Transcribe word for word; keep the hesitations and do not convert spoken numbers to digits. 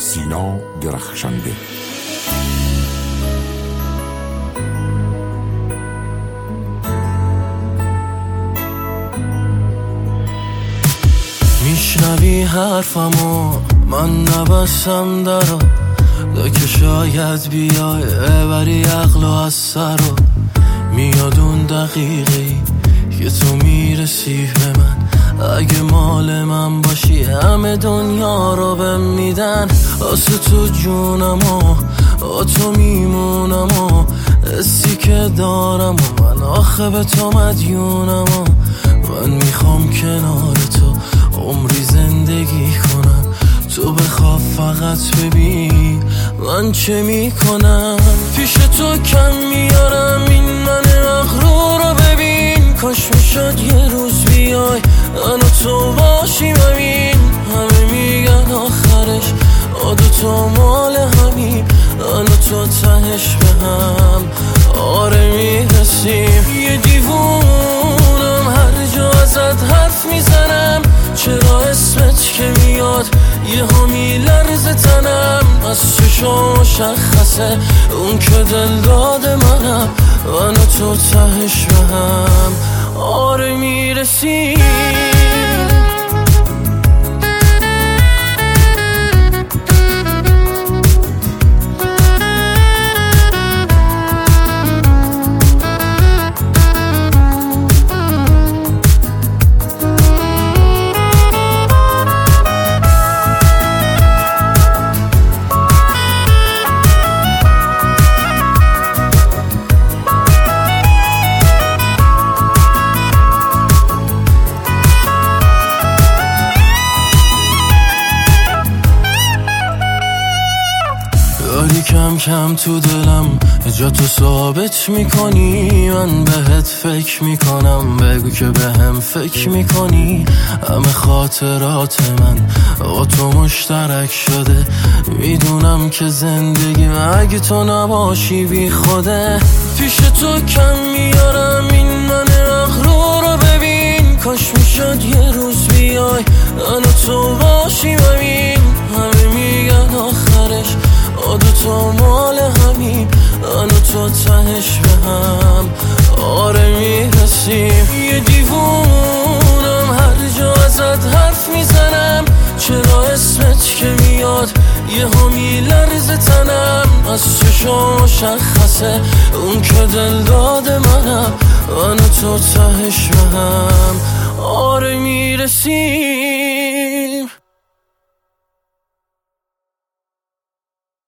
سینا درخشنده. میشنوی حرفمو من نبستم درو دا که شاید بیای بری عقل و از سر رو میاد اون دقیقی که تو میرسی به من. اگه مال من باشی همه دنیا رو بهم میدن. واسه تو جونم و با تو میمونم و حسی که دارم و من آخه به تو مدیونم و من میخوام کنار تو عمری زندگی کنم. تو بخواه فقط ببین من چه میکنم. پیش تو کم میارم این من مغرور رو ببین. کاش میشد یه روز بیای من و تو باشیم همین. همه میگن آخرش آدو تو مال همین. من و تو تهش به هم آره میرسیم. یه دیوونم هر جا ازت حرف میزنم. چرا اسمت که میاد یه ها میلرزه تنم. از چشم مشخصه اون که دل داده منم. من و تو تهش به هم آره میرسیم. داری کم کم تو دلم جا تو ثابت میکنی. من بهت فکر میکنم بگو که به هم فکر میکنی. همه خاطرات من با تو مشترک شده. میدونم که زندگی اگه تو نباشی بی خوده. پیش تو کم میارم این من مغرور رو ببین. کاش میشد یه روز بیای من و تو باشیم همین. همه میگن آخرش آدو تو مال همین. من و تو تهش به هم آره میرسیم. یه دیوونم هر جا ازت حرف میزنم. چرا اسمت که میاد یه ها میلرزه تنم. از چشم مشخصه اون که دل داده منم. من و تو تهش به هم آره میرسیم.